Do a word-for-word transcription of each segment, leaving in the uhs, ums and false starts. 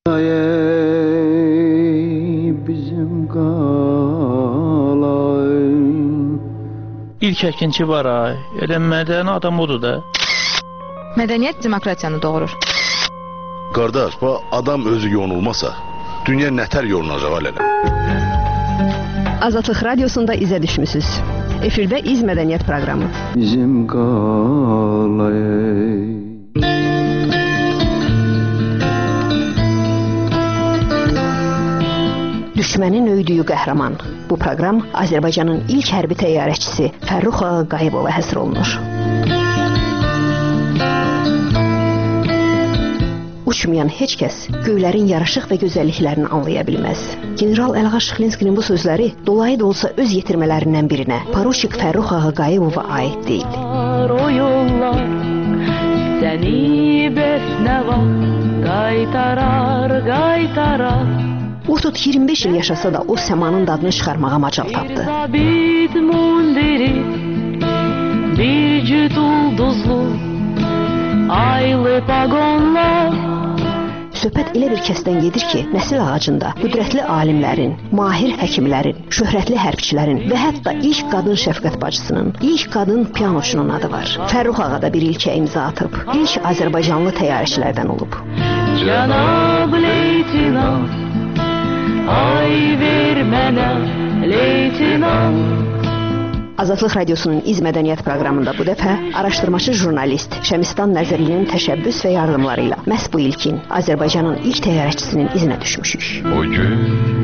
Bizim qalay. İlk əkinçi var ay. Elə mədəni adam odur da. Mədəniyyət demokratiyanı doğurur. Qardaş, bu adam özü yonulmasa, dünya nətər yolunacaq alələ? Azadlıq Radiosunda izə düşmüsünüz. Efirdə İz Mədəniyyət proqramı. Bizim qalay. Düşmənin öydüyü qəhrəman. Bu proqram Azərbaycanın ilk hərbi təyyarəçisi Fərrux Ağa Qayıbova həsr olunur. Uçmayan heç kəs göylərin yaraşıq və gözəlliklərini anlaya bilməz. General Əlğa Şıxlinskinin bu sözləri dolayı da olsa öz yetirmələrindən birinə, Poruçik Fərrux Ağa Qayıbova aid deyil. O yollar səni bəsnəva qaytarar, qaytarar. O tut iyirmi beş il yaşasa da o səmanın dadını çıxarmağa macal tapdı. Bir mundiri, bir cüt ulduzlu, aylı pagonlar. Söhbət elə bir kəsdən gedir ki, nəsil ağacında qüdrətli alimlərin, mahir həkimlərin, şöhrətli hərbçilərin və hətta ilk qadın şəfqət bacısının, ilk qadın pianoçunun adı var. Fərrux Ağa da bir ilkə imza atıb, ilk Azərbaycanlı təyyarəçilərdən olub. Cənab leytinant, ay ver mənə leytinant. Azadlıq Radiosunun İz Mədəniyyət proqramında bu dəfə araşdırmacı jurnalist Şəmistan Nəzərlinin təşəbbüs və yardımları ilə məhz bu ilkin Azərbaycanın ilk təyyarəçisinin izinə düşmüşük. O gün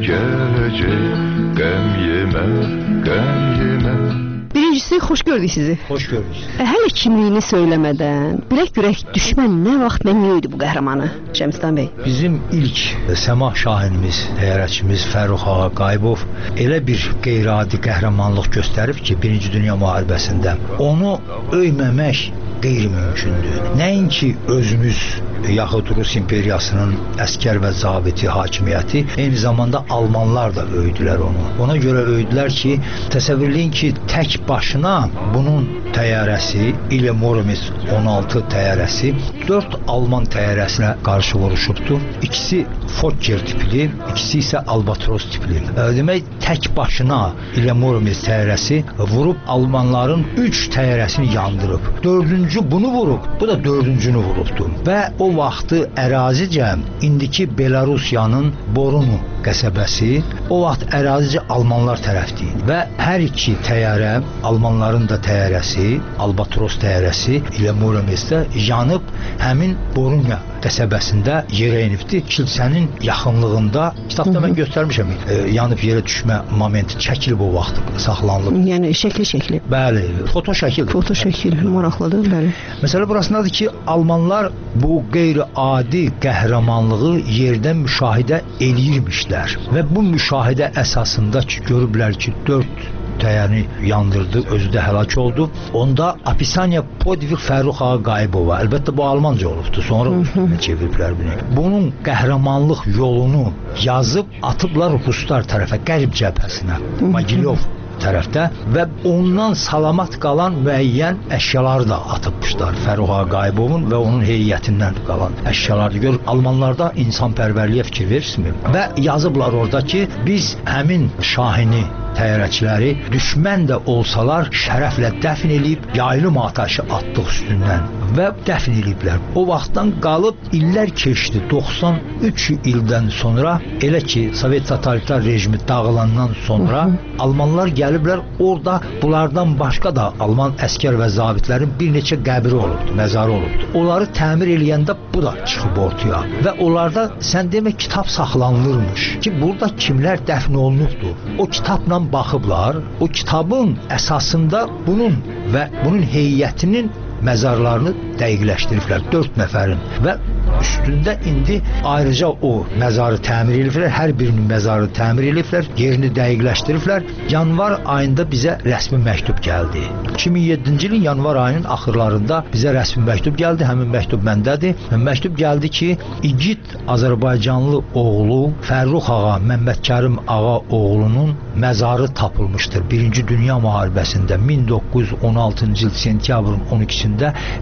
gələcək, qəm yemə, qəm yemə. Birincisi, xoş gördük sizi. Xoş gördük. Hələ kimliyini söyləmədən, bilək-görək düşmən nə vaxt və niyə idi bu qəhrəmanı? Şəmistan bəy. Bizim ilk səmah şahinimiz, təyyarəçimiz Fərrux Ağa Qayıbov elə bir qeyri-adi qəhrəmanlıq göstərib ki, Birinci Dünya müharibəsində onu öyməmək qeyri-mümkündür. Nəinki özümüz yaxud Rus imperiyasının əskər və zabiti hakimiyyəti, eyni zamanda Almanlar da öydülər onu. Ona görə öydülər ki, təsəvvürləyin ki, tək başına bunun təyyarəsi, İle Muromets on altı təyyarəsi dörd Alman təyyarəsinə qarşı vuruşubdur. İkisi Fokker tipli, ikisi isə Albatros tipli. Demək, tək başına İle Muromets təyyarəsi vurub Almanların üç təyyarəsini yandırıb. Dördüncü bunu vurub, bu da dördüncünü vurubdur. Və o vaxtı ərazicə indiki Belarusiyanın Borunu qəsəbəsi o vaxt ərazicə Almanlar tərəfdir və hər iki təyyarə, Almanların da təyyarəsi, Albatros təyyarəsi ilə Murometsdə yanıb həmin Borunya qəsəbəsində yerə inibdir. Kilsənin yaxınlığında, kitabda mən göstərmişəm, e, yanıb yerə düşmə momenti çəkilib o vaxt, saxlanılıb. Yəni şəkli şəkli. Bəli, foto şəkil. Foto şəkil, maraqlıdır, bəli. Məsələ burasındadır ki, Almanlar bu qeyri-adi qəhrəmanlığı yerdən müşahidə eləyirmişlər və bu müşahidə əsasında ki, görüblər ki, dörd təyyarəni yandırdı, özü də həlak oldu. Onda Apisaniya Podvig Fərrux Ağa Qayıbova, əlbəttə bu Almanca olubdu, sonra çeviriblər bunu. Bunun qəhrəmanlıq yolunu yazıb atıblar Ruslar tərəfə, qərb cəbhəsinə, Mogilyov tərəfdə və ondan salamat qalan müəyyən əşyaları da atıbmışlar. Fərrux Ağa Qayıbovun və onun heyətindən qalan əşyaları görüb. Almanlarda insanpərvərliyə fikir verirsinizmi? Və yazıblar orada ki, biz həmin şahini təyyarəçiləri düşmən də olsalar şərəflə dəfn eləyib, yaylım atəşi atdıq üstündən və dəfn eləyiblər. O vaxtdan qalıb illər keçdi. doxsan üç ildən sonra, elə ki Sovet totalitar rejimi dağılandan sonra Almanlar gəliblər, orada bunlardan başqa da Alman əskər və zabitlərin bir neçə qəbri olubdu, məzarı olubdu. Onları təmir eləyəndə bu da çıxıb ortaya və onlarda sən demə kitab saxlanılırmış ki, burada kimlər dəfn olunubdur. O kitabla baxıblar, o kitabın əsasında bunun və bunun heyətinin məzarlarını dəqiqləşdiriblər, dörd nəfərin və üstündə indi ayrıca o məzarı təmir ediblər, hər birinin məzarı təmir ediblər, yerini dəqiqləşdiriblər. Yanvar ayında bizə rəsmi məktub gəldi. iki min yeddinci ilin yanvar ayının axırlarında bizə rəsmi məktub gəldi, həmin məktub məndədir. Məktub gəldi ki, igid Azərbaycanlı oğlu Fərrux Ağa, Məmmədkərim Ağa oğlunun məzarı tapılmışdır. Birinci Dünya müharibəsində min doqquz yüz on altıncı il sentyabrın on ikisində qəhrəman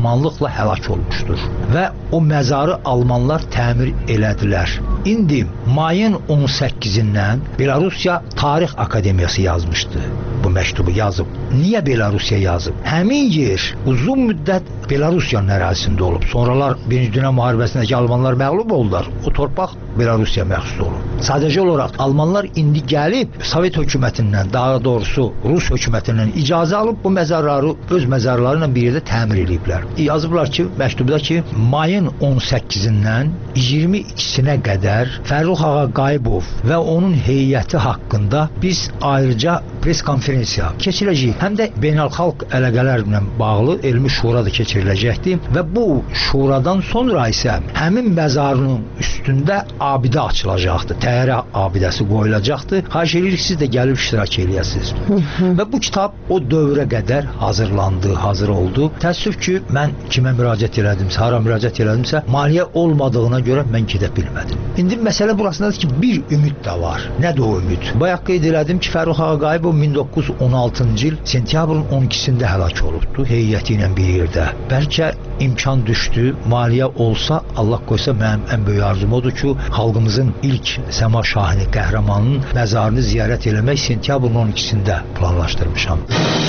qəhrəmanlıqla həlak olmuşdur və o məzarı almanlar təmir elədilər. İndi mayın on səkkizindən Belarusiya Tarix Akademiyası yazmışdı. Bu məktubu yazıb. Niyə Belarusiya yazıb? Həmin yer uzun müddət Belarusiyanın ərazisində olub. Sonralar Birinci Dünya müharibəsindəki almanlar məğlub oldular. O torpaq Belarusiya məxsus olub. Sadəcə olaraq almanlar indi gəlib Sovet hökumətindən, daha doğrusu Rus hökumətindən icazə alıb bu məzarları öz məzarları ilə bir yerdə təmir ediblər. Yazıblar ki, məktubda ki, mayın on səkkizindən iyirmi ikisinə qədər Fərrux Ağa Qayıbov və onun heyəti haqqında biz ayrıca pres konferensiya keçirəcəyik. Həm də beynəlxalq əlaqələrlə bağlı elmi şura da keçiriləcəkdir və bu şuradan sonra isə həmin məzarının üstündə abidə açılacaqdır. Təyyarə abidəsi qoyulacaqdır. Xahiş edirik siz də gəlib iştirak eləyəsiniz. Və bu kitab o dövrə qədər hazırlandı, hazır oldu. Təəssüf ki, mən kimə müraciət elədimsə, hara müraciət elədimsə, maliyyə olmadığına görə mən gedə bilmədim. İndi məsələ burasındadır ki, bir ümid də var. Nədir o ümid? Bayaq qeyd elədim ki, Fərrux Ağa Qayıbov min doqquz yüz on altıncı il sentyabrın on ikisində həlak olubdu heyəti ilə bir yerdə. Bəlkə imkan düşdü, maliyyə olsa, Allah qoysa mənim ən böyük arzum odur ki, xalqımızın ilk Səma Şahini qəhrəmanının məzarını ziyarət eləmək sentyabrın on ikisində planlaşdırmışam.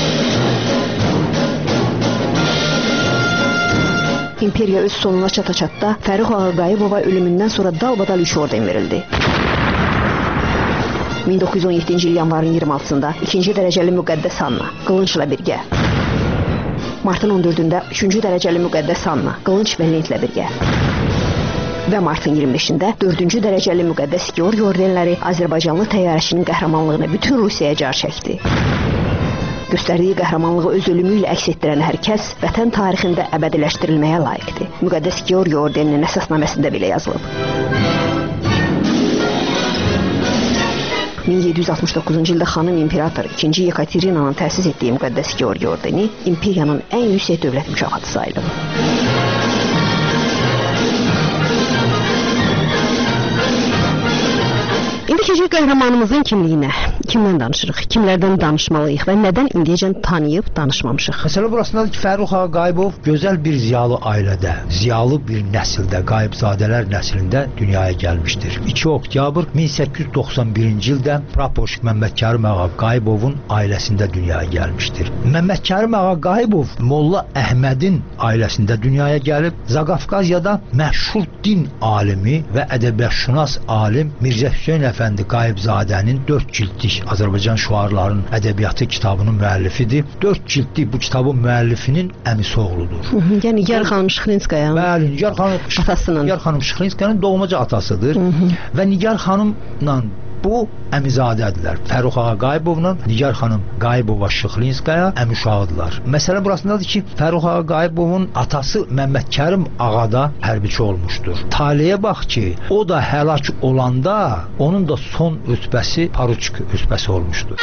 İmperiya öz sonuna çata-çatda Fərrux Ağa Qayıbova ölümündən sonra dalbadal üç orden verildi. min doqquz yüz on yeddinci il yanvarın iyirmi altısında ikinci dərəcəli müqəddəs Anna, qılınçla birgə. Martın on dördündə üçüncü dərəcəli müqəddəs Anna, qılınç və lentlə birgə. Və martın iyirmi beşində dördüncü dərəcəli müqəddəs Georgi ordenləri Azərbaycanlı təyyarəçinin qəhrəmanlığını bütün Rusiyaya car çəkdi. Göstərdiyi qəhrəmanlığı öz ölümü ilə əks etdirən hər kəs vətən tarixində əbədiləşdirilməyə layiqdir. Müqəddəs Georgi ordeninin əsasnaməsində belə yazılıb. min yeddi yüz altmış doqquzuncu ildə xanım imperator ikinci Yekaterinanın təsis etdiyi müqəddəs Georgi ordeni imperiyanın ən yüksək dövlət mükafatı sayılıb. İndi keçək qəhrəmanımızın kimliyinə. Kimdən danışırıq? Kimlərdən danışmalıyıq və nədən indiyəcən tanıyıb danışmamışıq? Məsələ burasındadır ki, Fərrux Ağa Qayıbov gözəl bir ziyalı ailədə, ziyalı bir nəsildə, Qayıbzadələr nəslində dünyaya gəlmişdir. iki oktyabr min səkkiz yüz doxsan birinci ildə Prapoşik Məmmədkərim Ağa Qayıbovun ailəsində dünyaya gəlmişdir. Məmmədkərim Ağa Qayıbov Molla Əhmədin ailəsində dünyaya gəlib, Zaqafqaziyada məşhur din alimi və ədəbiyyatşünas alim Mirzə Hüseyn Əfəndi Qayıbzadənin dörd cildlik Azərbaycan şüarlarının ədəbiyyatı kitabının müəllifidir. dörd cildlik bu kitabın müəllifinin əmisi oğludur. Hı -hı, yəni Nigar xanım Şıxlinskayanın Bəli, Nigar xanım atasının. Nigar xanım Şıxlinskayanın doğmaca atasıdır. Hı -hı. Və Nigar xanımla bu əmizadədirlər. Fərrux Ağa Qayıbovla Nigar xanım Qayıbova Şıxlinskaya əmişağıdırlar. Məsələ burasındadır ki, Fərrux Ağa Qayıbovun atası Məmmədkərim Ağa da hərbiçi olmuşdur. Taleyə bax ki, o da həlak olanda onun da son rütbəsi poruçik rütbəsi olmuşdur.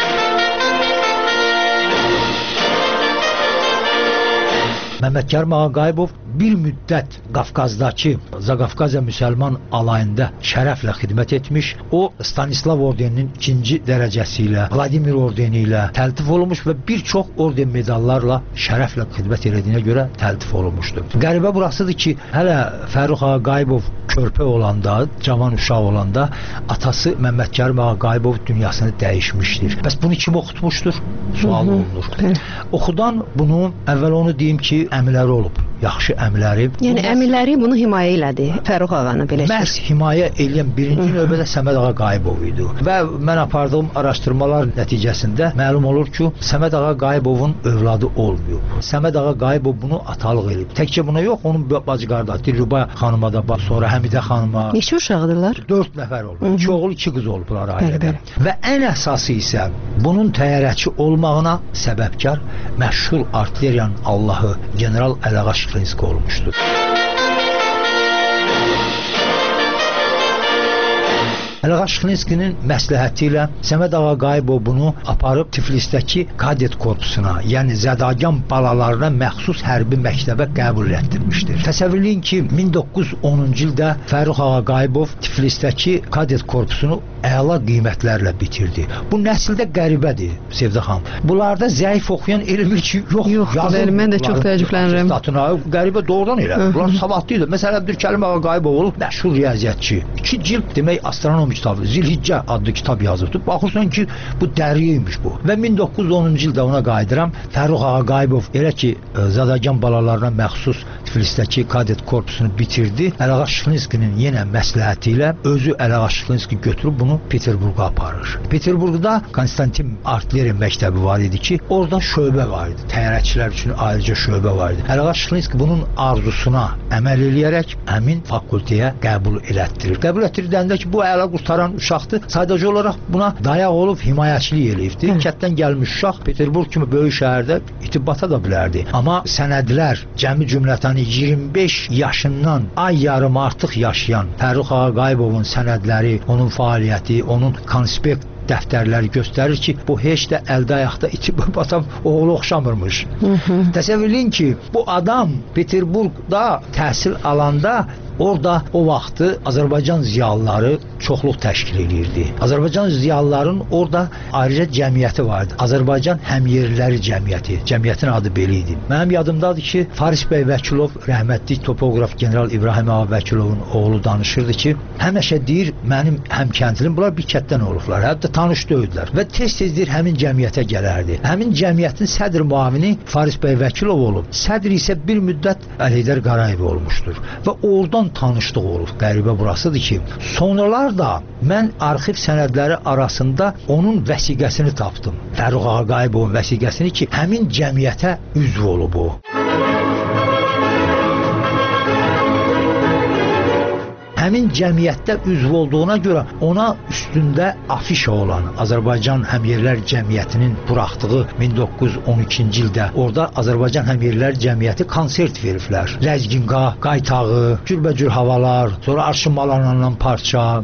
Məmmədkərim Ağa Qayıbov bir müddət Qafqazdakı Zaqafqaziya müsəlman alayında şərəflə xidmət etmiş. O Stanislav ordeninin ikinci dərəcəsi ilə, Vladimir ordeni ilə təltif olunmuş və bir çox orden medallarla şərəflə xidmət etdiyinə görə təltif olunmuşdur. Qəribə burasıdır ki, hələ Fərrux Ağa Qayıbov körpə olanda, cavan uşaq olanda atası Məmmədkərim Ağa Qayıbov dünyasını dəyişmişdir. Bəs bunu kim oxutmuşdur? Sual olunur. Oxudan bunu, əvvəl onu deyim ki, əmiləri olub. Yaxşı əmiləri. Yəni əmiləri bunu himayə elədi. Fərrux Ağanı belə. Məhz himayə eləyən birinci növbədə Səməd Ağa Qayıbov idi. Və mən apardığım araşdırmalar nəticəsində məlum olur ki, Səməd Ağa Qayıbovun övladı olmayıb. Səməd Ağa Qayıbov bunu atalıq eləyib. Təkcə buna yox, onun bacı qardaşı Dilruba xanıma da, sonra Həmidə xanıma. Neçə uşaqdırlar? dörd nəfər olub. İki oğul, iki qız olublar ailədə. Və ən əsası isə bunun təyyarəçi olmağına səbəbkar məşhur artilleriyanın Allahı General Əliağa Şıxlinski olmuşdur. Əlğaşxlinskinin məsləhəti ilə Səməd Ağa Qayıbov bunu aparıb Tiflisdəki kadet korpusuna, yəni zədagan balalarına məxsus hərbi məktəbə qəbul etdirmişdir. Təsəvvürləyin ki, min doqquz yüz onuncu ildə Fərrux Ağa Qayıbov Tiflisdəki kadet korpusunu əla qiymətlərlə bitirdi. Bu nəsildə qəribədir, Sevda xanım. Bunlarda zəif oxuyan elmir ki, yox. Yox, bəli, mən də çox təəccüblənirəm. Qəribə doğrudan elə. Bunlar savadlı idi. Məsələn, Əbdülkərim Ağa Qayıbov olub məşhur riyaziyyatçı. İki cild demək astronomi kitabı, Zilhiccə adlı kitab yazıbdı. Baxırsan ki, bu dəriymiş bu. Və min doqquz yüz onuncu ildə ona qayıdıram. Fərrux Ağa Qayıbov elə ki, zadagan balalarına məxsus Tiflisdəki kadet korpusunu bitirdi. Əlğaşxlinskinin yenə məsləhəti ilə özü Əlğaşxlinski götürüb bunu Peterburqa aparır. Peterburqda Konstantin Artleri məktəbi var idi ki, orada şöbə var idi. Təyyarəçilər üçün ayrıca şöbə var idi. Əlğaşxlinski bunun arzusuna əməl eləyərək həmin fakültəyə qəbul elətdirir. Qəbul etdirdəndə ki, bu əla qurtaran uşaqdır. Sadəcə olaraq buna dayaq olub himayəçilik eləyibdi. Kətdən gəlmiş uşaq Peterburq kimi böyük şəhərdə itibata da bilərdi. Amma sənədlər cəmi cümlətəni iyirmi beş yaşından ay yarım artıq yaşayan Fərrux Ağa Qayıbovun sənədləri, onun fəaliyyəti, onun konspekt dəftərləri göstərir ki, bu heç də əldə ayaqda itibata oğlu oxşamırmış. Təsəvvürləyin ki, bu adam Peterburqda təhsil alanda orada o vaxtı Azərbaycan ziyalıları çoxluq təşkil edirdi. Azərbaycan ziyalıların orada ayrıca cəmiyyəti vardı. Azərbaycan Həmyerliləri Cəmiyyəti. Cəmiyyətin adı belə idi. Mənim yadımdadır ki, Faris bəy Vəkilov, rəhmətli topoqraf general İbrahim Ağa Vəkilovun oğlu danışırdı ki, həmişə deyir, mənim həmkəndlim, bunlar bir kətdən olublar, hətta tanış döydülər və tez-tezdir həmin cəmiyyətə gələrdi. Həmin cəmiyyətin sədr müavini Faris bəy Vəkilov olub, sədr isə bir müddət Əlheydər Qarayev olmuşdur və oradan tanışlıq olub. Qəribə burasıdır ki, sonralar da mən arxiv sənədləri arasında onun vəsiqəsini tapdım. Fərrux Ağa Qayıbovun vəsiqəsini ki, həmin cəmiyyətə üzv olub o. Həmin cəmiyyətdə üzv olduğuna görə ona üstündə afişa olan Azərbaycan Həmyerlilər Cəmiyyətinin buraxdığı min doqquz yüz on ikinci ildə orada Azərbaycan Həmyerlilər Cəmiyyəti konsert veriblər. Ləzginqa, qaytağı, cürbəcür havalar, sonra arşın malarlanan parça.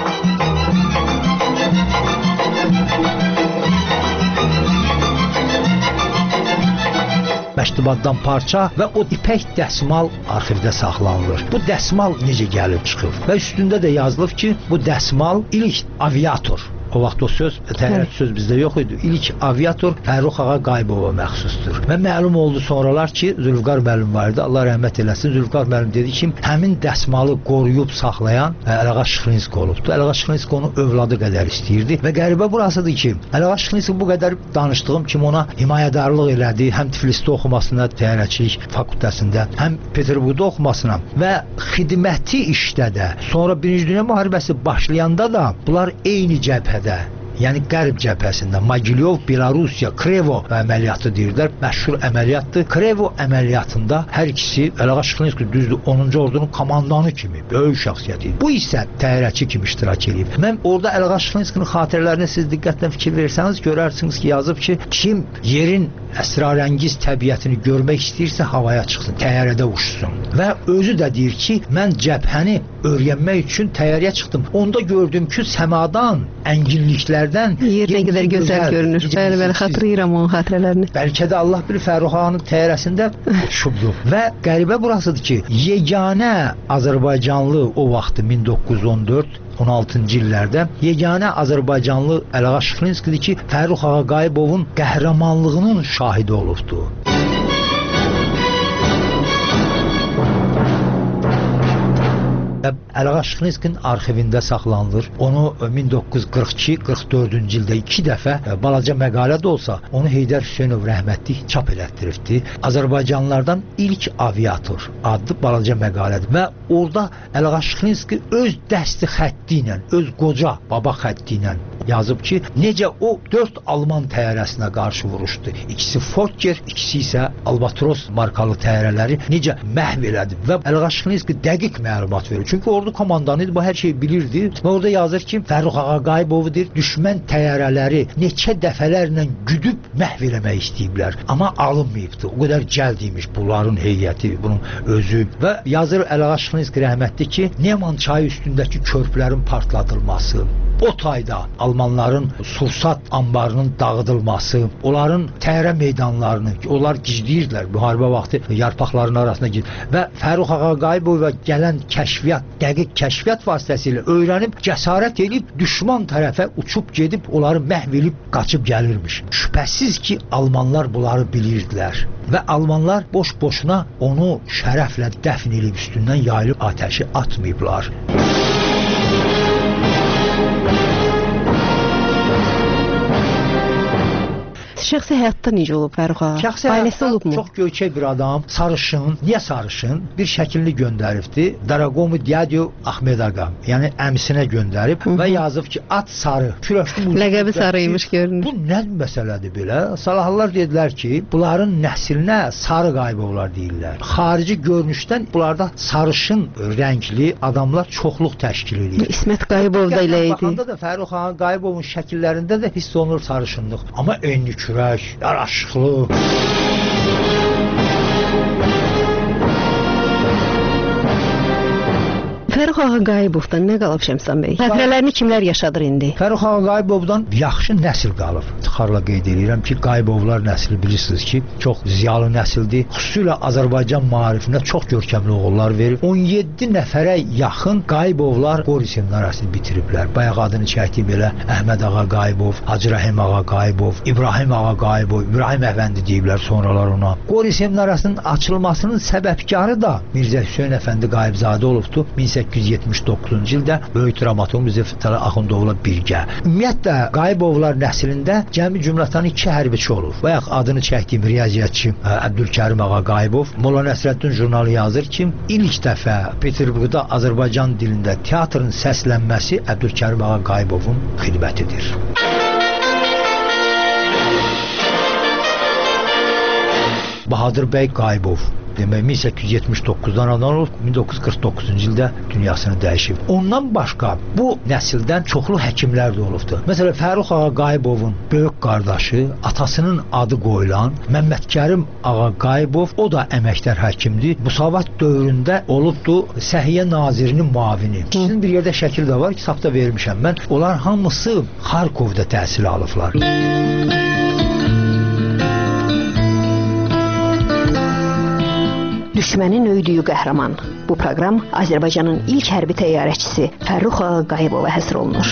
Məktubaddan parça və o ipək dəsmal arxivdə saxlanılır. Bu dəsmal necə gəlib çıxır? Və üstündə də yazılıb ki, bu dəsmal ilk aviator. O vaxt o söz, təyyarəçi söz bizdə yox idi. İlk aviator Fərrux Ağa Qayıbova məxsusdur. Və məlum oldu sonralar ki, Zülfüqar müəllim var idi. Allah rəhmət eləsin. Zülfüqar müəllim dedi ki, həmin dəsmalı qoruyub saxlayan Əlğaşxlinski olubdu. Əlğaşxlinski onu övladı qədər istəyirdi və qəribə burasıdır ki, Əlğaşxlinski bu qədər danışdığım kimi ona himayədarlıq elədi. Həm Tiflisdə oxumasına, təyyarəçilik fakültəsində, həm Peterburqda oxumasına və xidməti işdə də. Sonra Birinci Dünya müharibəsi başlayanda da bunlar eyni cəbhə yəni qərb cəbhəsində Mogilyov, Belarusiya, Krevo əməliyyatı deyirlər, məşhur əməliyyatdır. Krevo əməliyyatında hər ikisi Əlğaşxlinski düzdür onuncu ordunun komandanı kimi böyük şəxsiyyət idi. Bu isə təyyarəçi kimi iştirak edib. Mən orada Əlğaşxlinskinin xatirələrinə siz diqqətlə fikir versəniz, görərsiniz ki, yazıb ki, kim yerin əsrarəngiz təbiətini görmək istəyirsə havaya çıxsın, təyyarədə uçsun. Və özü də deyir ki, mən cəbhəni öyrənmək üçün təyyarəyə çıxdım. Onda gördüm ki, səmadan, ənginliklərdən yer nə qədər gözəl görünür. Bəli, bəli, xatırlayıram onun xatirələrini. Bəlkə də Allah bilir Fərrux Ağanın təyyarəsində uçubdu. Və qəribə burasıdır ki, yeganə Azərbaycanlı o vaxtı min doqquz yüz on dörd on altıncı illərdə yeganə Azərbaycanlı Əlğaşxlinskidir ki, Fərrux Ağa Qayıbovun qəhrəmanlığının şahidi olubdu. Əlğaşxlinskinin arxivində saxlanılır. Onu min doqquz yüz qırx iki qırx dördüncü ildə iki dəfə balaca məqalə də olsa, onu Heydər Hüseynov rəhmətli çap elətdiribdi. Azərbaycanlılardan ilk aviator adlı balaca məqalədir və orada Əlğaşxlinski öz dəsti xətti ilə, öz qoca baba xətti ilə yazıb ki, necə o dörd Alman təyyarəsinə qarşı vuruşdu. İkisi Fokker, ikisi isə Albatros markalı təyyarələri necə məhv elədi və Əlğaşxlinski dəqiq məlumat verir. Çünki orada ordu komandanı idi, bu hər şeyi bilirdi. Və orada yazır ki, Fərrux Ağaqayibovudur, düşmən təyyarələri neçə dəfələrlə güdüb məhv eləmək istəyiblər. Amma alınmayıbdı. O qədər cəld imiş bunların heyəti, bunun özü. Və yazır Əliağa Şıxlinski rəhmətli ki, Neman çayı üstündəki körpülərin partladılması, o tayda Almanların sursat anbarının dağıdılması, onların təyyarə meydanlarını, onlar gizləyirdilər müharibə vaxtı yarpaqların arasına gir və Fərrux Ağaqayibova gələn kəşfiyyat, dəqiq kəşfiyyat vasitəsilə öyrənib, cəsarət edib düşman tərəfə uçub gedib, onları məhv edib qaçıb gəlirmiş. Şübhəsiz ki, Almanlar bunları bilirdilər və Almanlar boş-boşuna onu şərəflə dəfn edib üstündən yayılıb atəşi atmayıblar. Şəxsi həyatda necə olub Fərrux ağa? Şəxsi həyatda çox göyçək bir adam, sarışın. Niyə sarışın? Bir şəkilini göndəribdi. Daragomu Dyadyo Ahmed ağa, yəni əmisinə göndərib və yazıb ki, at sarı, kürəkli ləqəbi sarıymış görünür. Bu nə məsələdir belə? Salahlar dedilər ki, bunların nəslinə sarı Qayıbovlar deyirlər. Xarici görünüşdən bunlarda sarışın rəngli adamlar çoxluq təşkil edir. İsmət Qayıbov da elə idi. Baxanda da Fərrux Ağaqayibovun şəkillərində də hiss olunur sarışınlıq. Amma enli kürək, yaraşıqlı. Fərrux Ağaqayibovdan nə qalıb Şəmsən bəy? Xatirələrini kimlər yaşadır indi? Fərrux Ağaqayibovdan yaxşı nəsil qalıb. İftixarla qeyd edirəm ki, Qayıbovlar nəsli bilirsiniz ki, çox ziyalı nəsildir. Xüsusilə Azərbaycan maarifinə çox görkəmli oğullar verib. on yeddi nəfərə yaxın Qayıbovlar Qori seminariyasını bitiriblər. Bayaq adını çəkdiyim elə Əhməd Ağaqayibov, Hacı Rəhim Ağaqayibov, İbrahim Ağaqayibov, İbrahim Əfəndi deyiblər sonralar ona. Qori seminariyasının açılmasının səbəbkarı da Mirzə Hüseyn Əfəndi Qayıbzadə olubdu. min səkkiz yüz yetmiş doqquzuncu ildə böyük dramaturq Mirzə Fətəli Axundovla birgə. Ümumiyyətlə Qayıbovlar nəslində cəmi cümlətan iki hərbiçi olur. Bayaq adını çəkdiyim riyaziyyatçı Əbdülkərim Ağaqayibov Molla Nəsrəddin jurnalı yazır ki, ilk dəfə Peterburqda Azərbaycan dilində teatrın səslənməsi Əbdülkərim Ağaqayibovun xidmətidir. Bahadır bəy Qayıbov demək min səkkiz yüz yetmiş doqquzdan anadan olub, min doqquz yüz qırx doqquzuncu ildə dünyasını dəyişib. Ondan başqa bu nəsildən çoxlu həkimlər də olubdur. Məsələn, Fərrux Ağaqayibovun böyük qardaşı, atasının adı qoyulan Məmmədkərim Ağaqayibov, o da əməkdar həkimdir. Müsavat dövründə olubdu Səhiyyə Nazirinin müavini. Sizin bir yerdə şəkil də var, kitabda vermişəm mən. Onlar hamısı Xarkovda təhsil alıblar. Düşmənin öydüyü qəhrəman. Bu proqram Azərbaycanın ilk hərbi təyyarəçisi Fərrux Ağaqayibova həsr olunur.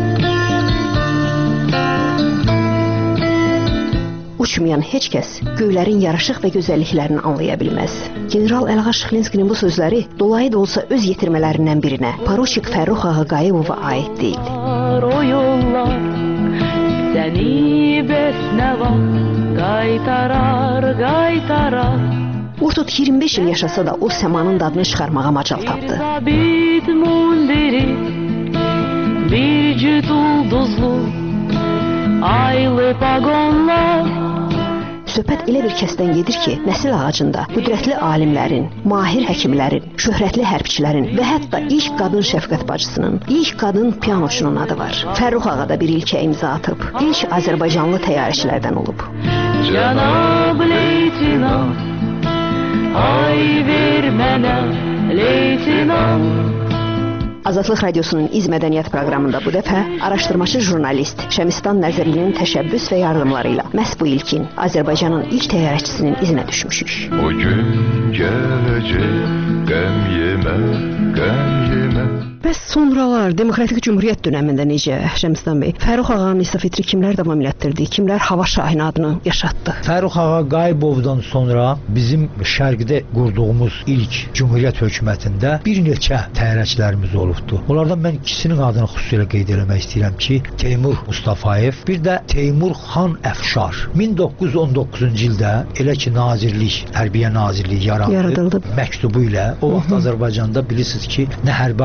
Uçmayan heç kəs göylərin yaraşıq və gözəlliklərini anlaya bilməz. General Əliağa Şıxlinskinin bu sözləri dolayı da olsa öz yetirmələrindən birinə, Paroşik Fərrux Ağaqayibova aid deyil. O yollar səni bəsnəva qaytarar, qaytarar. Vurtut iyirmi beş il yaşasa da o səmanın dadını çıxarmağa macal tapdı. Zabit mundiri, bir cüt ulduzlu, aylı pagonlar. Söhbət elə bir kəsdən gedir ki, nəsil ağacında qüdrətli alimlərin, mahir həkimlərin, şöhrətli hərbçilərin və hətta ilk qadın şəfqət bacısının, ilk qadın pianoçunun adı var. Fərrux ağa da bir ilkə imza atıb, ilk Azərbaycanlı təyyarəçilərdən olub. Cənab leytinant, ay ver mənə leytinant. Azadlıq Radiosunun İz Mədəniyyət proqramında bu dəfə araşdırmaçı jurnalist Şəmistan Nəzərlinin təşəbbüs və yardımları ilə məhz bu ilkin Azərbaycanın ilk təyyarəçisinin izinə düşmüşük. O gün gələcək, qəm yemə, qəm yemə. Bəs sonralar Demokratik Cümhuriyyət dönəmində necə Şəmistan bəy? Fərrux ağanın İsa Fitri kimlər davam elətdirdi? Kimlər Hava Şahin adını yaşatdı? Fərrux Ağaqayibovdan sonra bizim şərqdə qurduğumuz ilk Cümhuriyyət hökumətində bir neçə təyyarəçilərimiz olubdu. Onlardan mən ikisinin adını xüsusilə qeyd eləmək istəyirəm ki, Teymur Mustafayev, bir də Teymur Xan Əfşar. min doqquz yüz on doqquzuncu ildə elə ki nazirlik, Hərbiyə Nazirliyi yarandı. Yaradıldı. Məktubu ilə o vaxt Azərbaycanda bilirsiniz ki, nə hərbi akademiya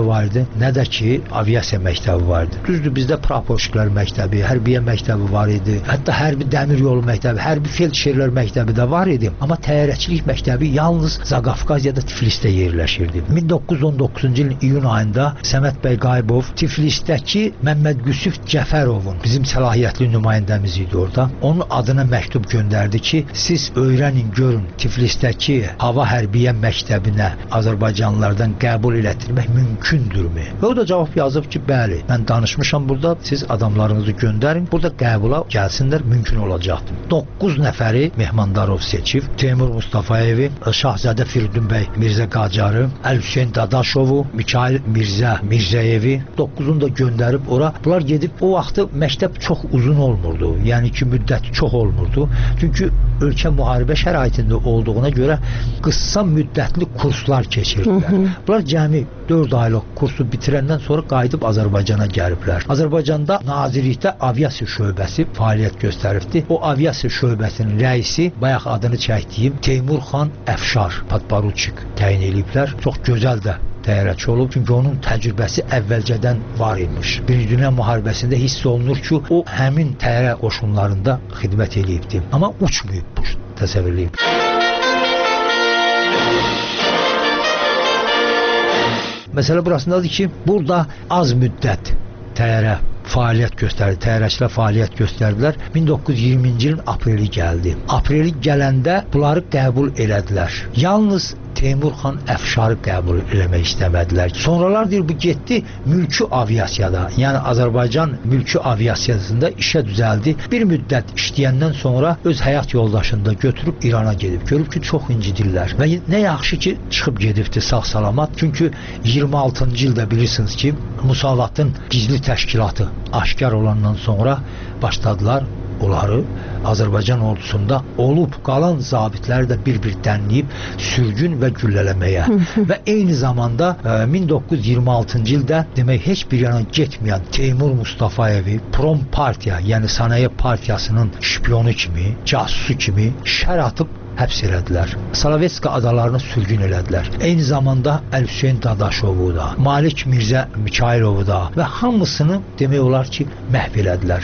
var idi, nə də ki, aviasiya məktəbi var idi. Düzdür, bizdə praporçilər məktəbi, hərbiyə məktəbi var idi. Hətta hərbi dəmir yolu məktəbi, hərbi feldşerlər məktəbi də var idi. Amma təyyarəçilik məktəbi yalnız Zaqafqaziyada, Tiflisdə yerləşirdi. min doqquz yüz on doqquzuncu ilin iyun ayında Səməd bəy Qayıbov Tiflisdəki Məmməd Qüsüf Cəfərovun bizim səlahiyyətli nümayəndəmiz idi orada. Onun adına məktub göndərdi ki, siz öyrənin, görün, Tiflisdəki hava hərbiyə məktəbinə Azərbaycanlılardan qəbul elətdirmək mümkündürmü? Və o da cavab yazıb ki, bəli, mən danışmışam burada, siz adamlarınızı göndərin, burada qəbula gəlsinlər, mümkün olacaqdır. doqquz nəfəri Mehmandarov seçib, Teymur Mustafayevi, Şahzadə Firidun bəy Mirzə Qacarı, Əl-Hüseyn Dadaşovu, Mikail Mirzə Mirzəyevi doqquzunu da göndərib ora. Bunlar gedib, o vaxtı məktəb çox uzun olmurdu, yəni ki, müddəti çox olmurdu. Çünki ölkə müharibə şəraitində olduğuna görə qısa müddətli kurslar keçirdilər. Bunlar cəmi dörd aylıq kursu bitirəndən sonra qayıdıb Azərbaycana gəliblər. Azərbaycanda Nazirlikdə aviasiya şöbəsi fəaliyyət göstəribdi. O aviasiya şöbəsinin rəisi, bayaq adını çəkdiyim Teymur xan Əfşar, podporuçik təyin ediblər. Çox gözəl də təyyarəçi olub, çünki onun təcrübəsi əvvəlcədən var imiş. Birinci Dünya müharibəsində hiss olunur ki, o həmin təyyarə qoşunlarında xidmət edibdi. Amma uçmayıb bu təsəvvürləyib. Məsələ burasındadır ki, burada az müddət təyyarə fəaliyyət göstərdi, təyyarəçilər fəaliyyət göstərdilər. min doqquz yüz iyirminci ilin apreli gəldi. Apreli gələndə bunları qəbul elədilər. Yalnız Teymur xan Əfşarı qəbul eləmək istəmədilər. Sonralar deyir, bu getdi mülki aviasiyada, yəni Azərbaycan mülki aviasiyasında işə düzəldi. Bir müddət işləyəndən sonra öz həyat yoldaşını da götürüb İrana gedib. Görüb ki, çox incidirlər. Və nə yaxşı ki, çıxıb gedibdi sağ-salamat. Çünki iyirmi altıncı ildə bilirsiniz ki, Musavatın gizli təşkilatı aşkar olandan sonra başladılar onları Azərbaycan ordusunda olub qalan zabitləri də bir-bir dənləyib sürgün və güllələməyə. Və eyni zamanda e, min doqquz yüz iyirmi altıncı ildə demək heç bir yana getməyən Teymur Mustafayevi Prom Partiya, yəni Sənaye Partiyasının şpionu kimi, casusu kimi şər atıb həbs elədilər. Salavetska adalarını sürgün elədilər. Eyni zamanda Əl-Hüseyn Dadaşovu da, Malik Mirzə Mikailovu da və hamısını demək olar ki, məhv elədilər.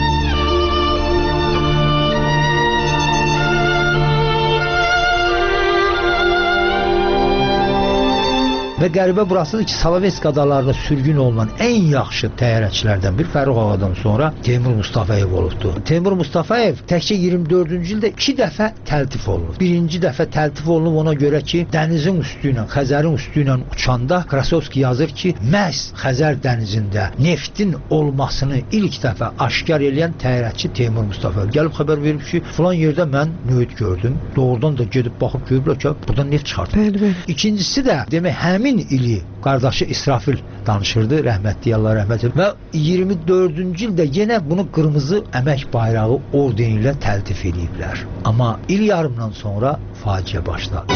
Və qəribə burasıdır ki, Salavetska adalarında sürgün olunan ən yaxşı təyyarəçilərdən bir Fərrux Ağadan sonra Teymur Mustafayev olubdu. Teymur Mustafayev təkcə iyirmi dördüncü ildə iki dəfə təltif olunub. Birinci dəfə təltif olunub ona görə ki, dənizin üstü ilə, Xəzərin üstü ilə uçanda Krasovski yazır ki, məhz Xəzər dənizində neftin olmasını ilk dəfə aşkar eləyən təyyarəçi Teymur Mustafayev. Gəlib xəbər verib ki, filan yerdə mən nüvət gördüm. Doğrudan da gedib baxıb görüblər ki, buradan neft çıxartır. İkincisi də demək, həmin ili qardaşı İsrafil danışırdı, rəhmətli Allah rəhmət edib. Və iyirmi dördüncü ildə yenə bunu qırmızı əmək bayrağı ordeni ilə təltif ediblər. Amma il yarımdan sonra faciə başladı.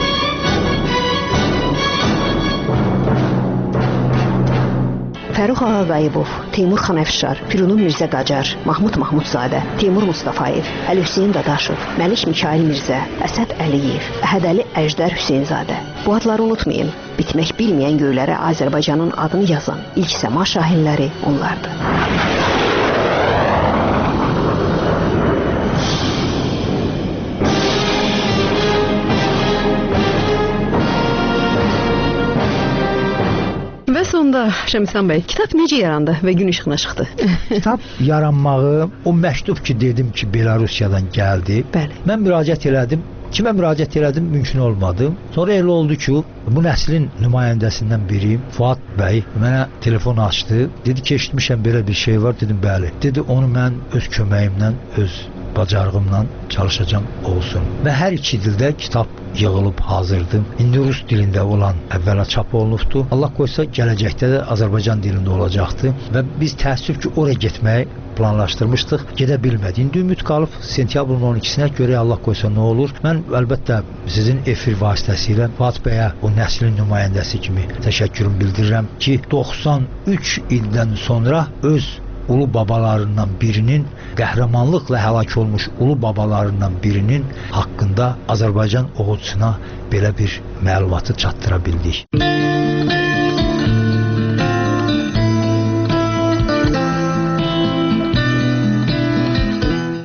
Fərrux Ağa Qayıbov, Teymur xan Əfşar, Firunun Mirzə Qacar, Mahmud Mahmudzadə, Teymur Mustafayev, Əl-Hüseyn Dadaşov, Məlik Mikail Mirzə, Əsəd Əliyev, Əhədəli Əjdər Hüseynzadə. Bu adları unutmayın. Bitmək bilməyən göylərə Azərbaycanın adını yazan ilk səma şahinləri onlardır. Və sonda Şəmslan bəy, kitab necə yarandı və gün işığına çıxdı? Kitab yaranmağı, o məktub ki, dedim ki, Belarusiyadan gəldi. Bəli. Mən müraciət elədim. Kimə müraciət elədim, mümkün olmadı. Sonra elə oldu ki, bu nəslin nümayəndəsindən biri, Fuad bəy, mənə telefon açdı. Dedi ki, eşitmişəm belə bir şey var. Dedim, bəli. Dedi, onu mən öz köməyimlə, öz bacarığımla çalışacağam olsun. Və hər iki dildə kitab yığılıb hazırdır. İndi rus dilində olan əvvəla çap olunubdur. Allah qoysa gələcəkdə də Azərbaycan dilində olacaqdır. Və biz təəssüf ki, oraya getməyi planlaşdırmışdıq, gedə bilmədik. İndi ümid qalıb sentyabrın on ikisinə görə Allah qoysa nə olur. Mən əlbəttə sizin efir vasitəsilə Fuad bəyə, o nəslin nümayəndəsi kimi təşəkkürümü bildirirəm ki, doxsan üç ildən sonra öz ulu babalarından birinin, qəhrəmanlıqla həlak olmuş ulu babalarından birinin haqqında Azərbaycan oğucusuna belə bir məlumatı çatdıra bildik.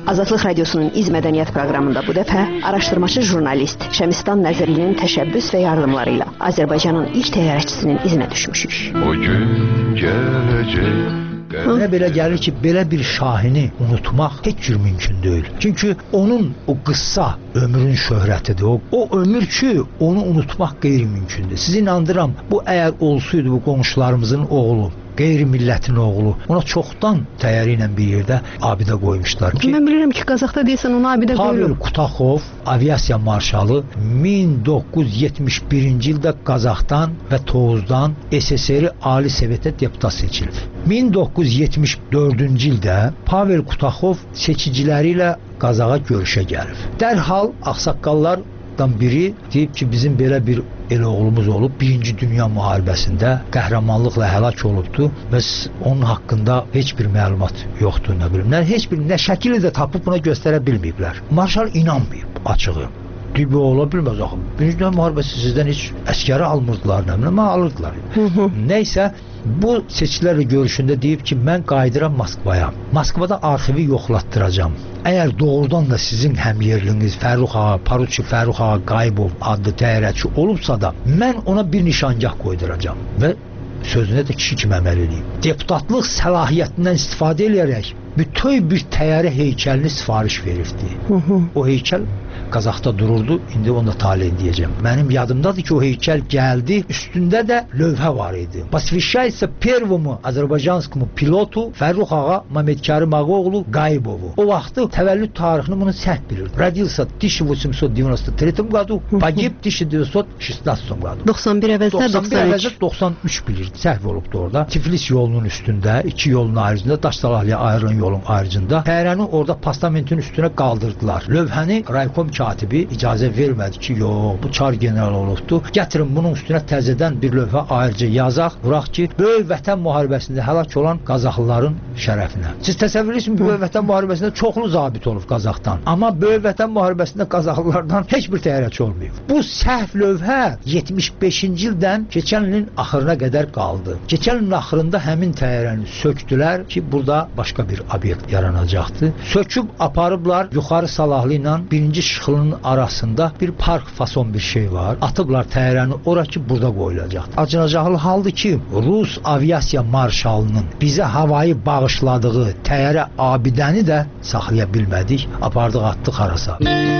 Azadlıq Radiosunun İz Mədəniyyət proqramında bu dəfə araşdırmaçı jurnalist Şəmistan Nəzirlinin təşəbbüs və yardımları ilə Azərbaycanın ilk təyyarəçisinin izinə düşmüşük. O gün gələcək. Mənə belə gəlir ki, belə bir şahini unutmaq heç cür mümkün deyil. Çünki onun o qısa ömrün şöhrətidir. O, o ömür ki, onu unutmaq qeyri-mümkündür. Sizi inandıram, bu əgər olsaydı bu qonşularımızın oğlu, qeyri-millətin oğlu, ona çoxdan təyyarə ilə bir yerdə abidə qoymuşlar ki, Mən bilirəm ki, Qazaxda deyəsən onu abidə Pavel qoyulub. Kutaxov, aviasiya marşalı min doqquz yüz yetmiş birinci ildə Qazaxdan və Tovuzdan S S R Ali Sovetə deputat seçilib. min doqquz yüz yetmiş dördüncü ildə Pavel Kutaxov seçiciləri ilə Qazaxa görüşə gəlib. Dərhal ağsaqqallardan biri deyib ki, bizim belə bir el oğlumuz olub, Birinci Dünya müharibəsində qəhrəmanlıqla həlak olubdu və onun haqqında heç bir məlumat yoxdur, nə bilim. Nə, heç bir nə şəkili də tapıb buna göstərə bilməyiblər. Marşal inanmayıb açığı. Deyib, ola bilməz axı. Birinci Dünya müharibəsi sizdən heç əskəri almırdılar, nə bilim, alırdılar. Nəysə, bu seçkilərlə görüşündə deyib ki, mən qayıdıram Moskvaya. Moskvada arxivi yoxlatdıracam. Əgər doğrudan da sizin həmyerliniz Fərrux ağa, Paruçi Fərrux ağa Qayıbov adlı təyyarəçi olubsa da, mən ona bir nişangah qoyduracam və sözünə də kişi kimi əməl edeyim. Deputatlıq səlahiyyətindən istifadə edərək bütöv bir təyyarə heykəlini sifariş verirdi. O heykəl Qazaxda dururdu, indi onu da taleyin deyəcəm. Mənim yadımdadır ki, o heykəl gəldi, üstündə də lövhə var idi. Посвящается первому azərbaycanskому pilotu Fərrux ağa Məmmədkərim Ağaoğlu Qayıbovu. O vaxtı təvəllüd tarixini bunu səhv bilir. Родился в тысяча восемьсот девяносто третьем году, pogib в tысяча девятьсот шестнадцатом году. doxsan bir əvəzdə doxsan bir doxsan üç bilirdi, səhv olubdu orada. Tiflis yolunun üstündə, iki yolun ayrıcında, Daşdalahlıya ayrılan yolun ayrıcında təyyarəni orada postamentin üstünə qaldırdılar. Lövhəni raykom katibi icazə vermədi ki, yox, bu çar general olubdu. Gətirin bunun üstünə təzədən bir lövhə ayrıca yazaq, vuraq ki, böyük vətən müharibəsində həlak olan Qazaxlıların şərəfinə. Siz təsəvvür edirsiniz, böyük vətən müharibəsində çoxlu zabit olub Qazaxdan. Amma böyük vətən müharibəsində Qazaxlılardan heç bir təyyarəçi olmayıb. Bu səhv lövhə yetmiş beşinci ildən keçən ilin axırına qədər qaldı. Keçən ilin axırında həmin təyyarəni sökdülər ki, burada başqa bir obyekt yaranacaqdı. Söküb aparıblar yuxarı Salahlı ilə birinci Şıxlının arasında bir park fason bir şey var. Atıblar təyyarəni ora ki, burada qoyulacaqdı. Acınacaqlı haldır ki, Rus aviasiya marşalının bizə havayı bağışladığı təyyarə abidəni də saxlaya bilmədik. Apardıq, atdıq harasa.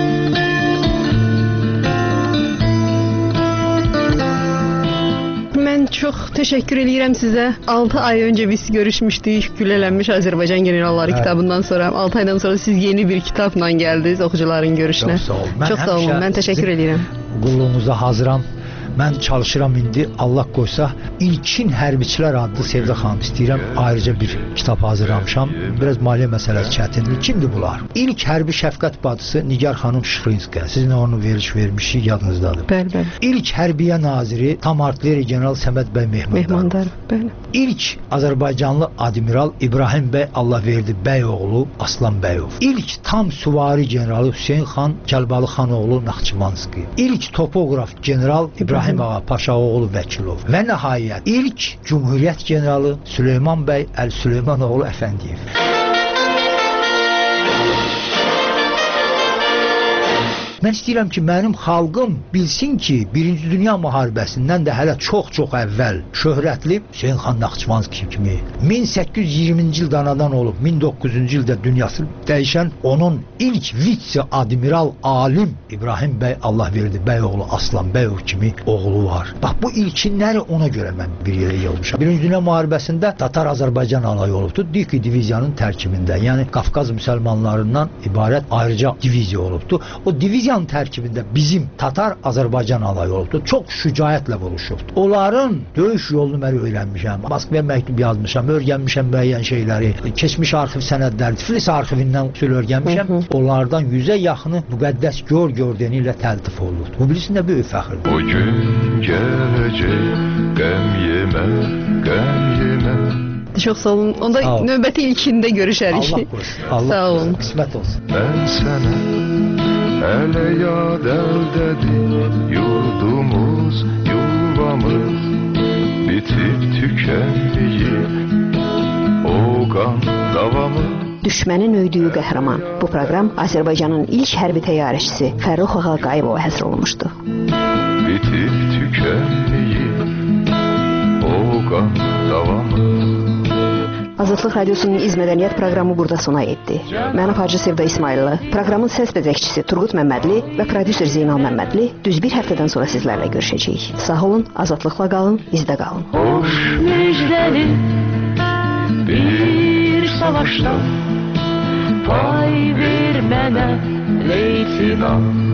Mən çox təşəkkür edirəm sizə. altı ay öncə biz görüşmüşdük Güllələnmiş Azərbaycan Generalları kitabından sonra. altı aydan sonra siz yeni bir kitabla gəldiniz oxucuların görüşünə. Çox sağ olun. Mən, Çox sağ olun. Mən təşəkkür edirəm. Qulluğunuza hazıram. Mən çalışıram indi, Allah qoysa, ilkin hərbiçilər adlı Sevdə xanım istəyirəm, ayrıca bir kitab hazırlamışam. Biraz maliyyə məsələsi çətindir. Kimdir bunlar? İlk hərbi şəfqət bacısı Nigar xanım Şıxlinskaya. Sizinlə onu veriş vermişik, yadınızdadır. Bəli, bəli. İlk hərbiyə naziri tam artilleri general Səməd bəy Mehmandarov. Mehmandarov, bəli. İlk Azərbaycanlı admiral İbrahim bəy Allahverdi bəyoğlu Aslan bəyov. İlk tam süvari generalı Hüseyn xan Kəlbalı xanoğlu Naxçıvanski. İlk topoqraf general İbrahim İbrahim ağa Paşaoğlu Vəkilov və nəhayət ilk Cumhuriyyət generalı Süleyman bəy Əl Süleymanoğlu Əfəndiyev. Mən istəyirəm ki, mənim xalqım bilsin ki, Birinci Dünya müharibəsindən də hələ çox-çox əvvəl şöhrətli Hüseyn xan Naxçıvanski kimi min səkkiz yüz iyirminci ildə anadan olub, min doqquz yüzüncü ildə dünyası dəyişən onun ilk vitse-admiral alim İbrahim bəy Allahverdi bəyoğlu Aslan bəyov kimi oğlu var. Bax, bu ilkinləri ona görə mən bir yerə yığılmışam. Birinci Dünya müharibəsində Tatar Azərbaycan alayı olubdu, Diki diviziyanın tərkibində, yəni Qafqaz müsəlmanlarından ibarət ayrıca diviziya olubdu. O diviziya tərkibində bizim Tatar Azərbaycan alayı olubdu. Çox şücaətlə vuruşubdu. Onların döyüş yolunu mən öyrənmişəm. Moskvaya məktub yazmışam, öyrənmişəm müəyyən şeyləri. Keçmiş arxiv sənədləri, Tiflis arxivindən usul öyrənmişəm. Onlardan yüzə yaxını müqəddəs gör gördəni ilə təltif olundu. Bu bilisin də böyük fəxrdir. O gün gələcək, qəm yemə, qəm yemə. Çox sağ olun. Onda sağ növbəti ilkində görüşərik. Allah qoysun. Allah sağ olun. Qismət olsun. Mən sənə hələ yad əldədir yurdumuz, yuvamız bitib tükənməyib o qan davamız. düşmənin öydüyü qəhrəman. Bu proqram Azərbaycanın ilk hərbi təyyarəçisi Fərrux Ağa Qayıbova həsr olunmuşdu. Bitib tükənməyib o qan davamı. Azadlıq Radiosunun İz Mədəniyyət proqramı burada sona yetdi. Mən Hacı Sevda İsmayıllı, proqramın səs bəzəkçisi Turqut Məmmədli və prodüser Zeynal Məmmədli düz bir həftədən sonra sizlərlə görüşəcəyik. Sağ olun, azadlıqla qalın, bizdə qalın. Hoş müjdəli bir savaşda pay ver mənə leytinat.